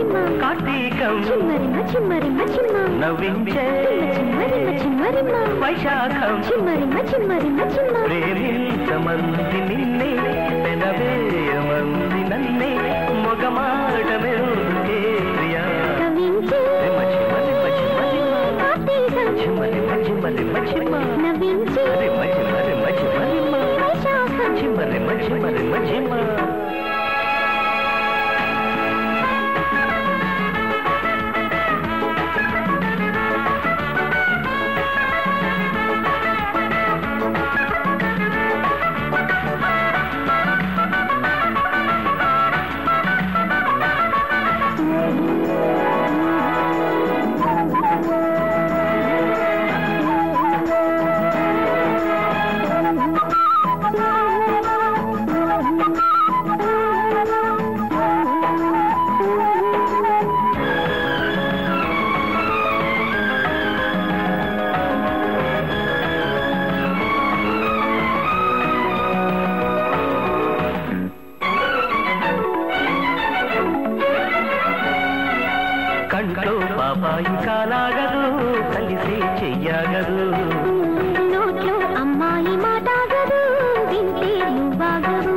కార్తీకం నవ్వించే వైశాఖం ప్రేమించమంది నిన్నే పెనవేయమంది నన్నే మొగమాట మెరుగే ప్రియా కంట్లో పాపాయి కాలాగదు కలిసి చెయ్యగదు నోట్లో అమ్మాయి మాటాగదు వింటే నువ్వాగదు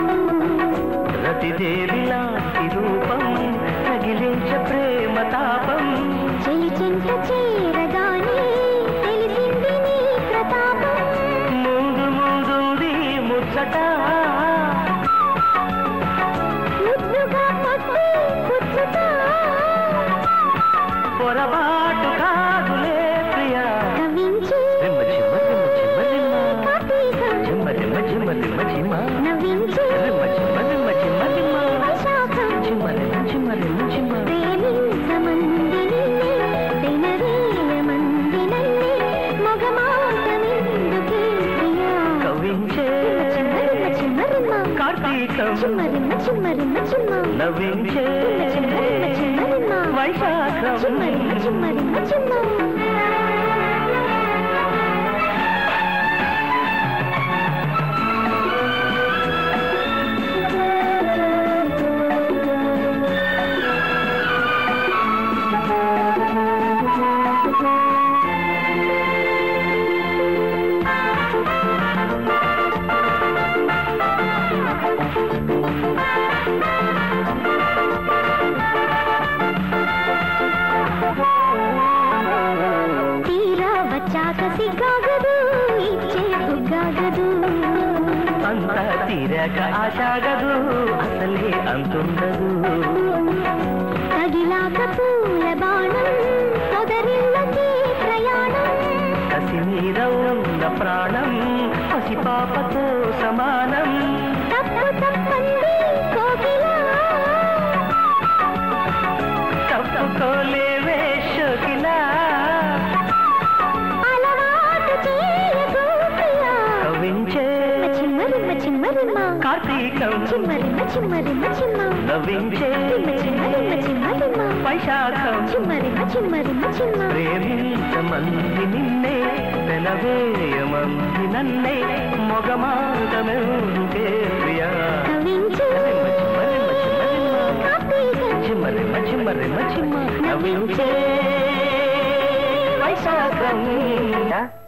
రతిదేవిలాంటి రూపం తగిలించ ప్రేమ తాపం చెలి చింత చేరగానే తెలిసింది నీ ప్రతాపం ముందు ముందుంది ముచ్చట ముద్దుగా పొద్దు కూర్చుట పొరపాటు కాదులే ప్రియా కవించి నవ్వించి ప్రేమించమంది నిన్నే తినవేయమంది నన్నే మొగమాటమెందుకే ప్రియా కవించే కార్తీకం నవ్వించే వైశాఖం సిగ్గాగదు ఇచ్చే బుగ్గాగదు అంత తీరాక ఆశాగదు అసలే అంతుండదు తగిలాక పూల బాణం పొదరిల్లకి ప్రయాణం కసి మీద ఉన్న ప్రాణం పసిపాపతో సమానం తప్పు తప్పంది కోకిలా తప్పుకోలేవే షోకిలా కార్తీకం నవ్వించే వైశాఖం ప్రేమించమంది నిన్నే పెనవేయమంది నన్నే మొగమాటమెరుగే ప్రియా నవ్వించే వైశాఖం